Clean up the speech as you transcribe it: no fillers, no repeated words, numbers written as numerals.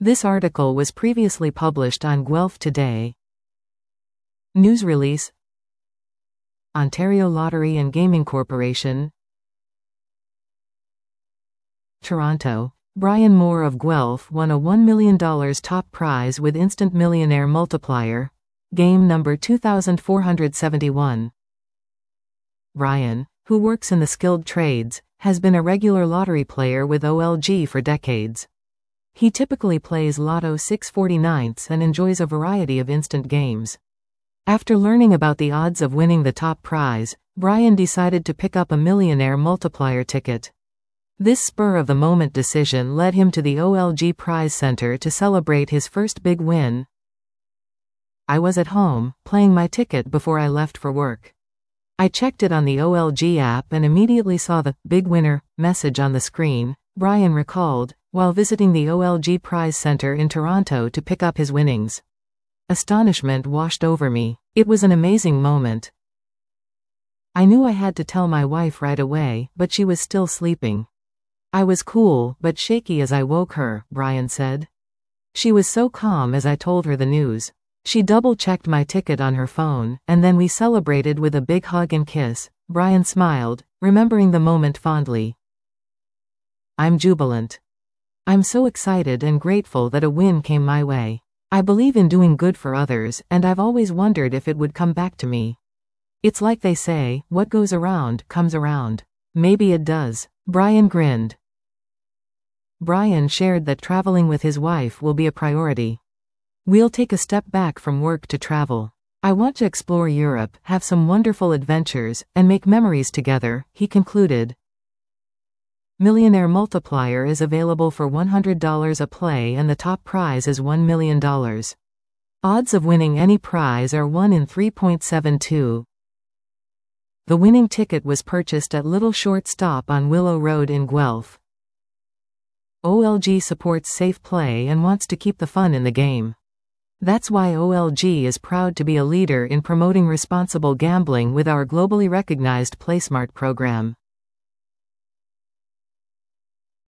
This article was previously published on Guelph Today. News release. Ontario Lottery and Gaming Corporation. Toronto. Brian Moore of Guelph won a $1 million top prize with Instant Millionaire Multiplier. Game number 2471. Brian, who works in the skilled trades, has been a regular lottery player with OLG for decades. He typically plays Lotto 649 and enjoys a variety of instant games. After learning about the odds of winning the top prize, Brian decided to pick up a Millionaire Multiplier ticket. This spur-of-the-moment decision led him to the OLG Prize Center to celebrate his first big win. I was at home, playing my ticket before I left for work. I checked it on the OLG app and immediately saw the "Big Winner" message on the screen, Brian recalled, while visiting the OLG Prize Center in Toronto to pick up his winnings. Astonishment washed over me. It was an amazing moment. I knew I had to tell my wife right away, but she was still sleeping. I was cool but shaky as I woke her, Brian said. She was so calm as I told her the news. She double-checked my ticket on her phone, and then we celebrated with a big hug and kiss. Brian smiled, remembering the moment fondly. I'm jubilant. I'm so excited and grateful that a win came my way. I believe in doing good for others, and I've always wondered if it would come back to me. It's like they say, what goes around, comes around. Maybe it does. Brian grinned. Brian shared that traveling with his wife will be a priority. We'll take a step back from work to travel. I want to explore Europe, have some wonderful adventures, and make memories together, he concluded. Millionaire Multiplier is available for $100 a play and the top prize is $1 million. Odds of winning any prize are 1 in 3.72. The winning ticket was purchased at Little Short Stop on Willow Road in Guelph. OLG supports safe play and wants to keep the fun in the game. That's why OLG is proud to be a leader in promoting responsible gambling with our globally recognized PlaySmart program.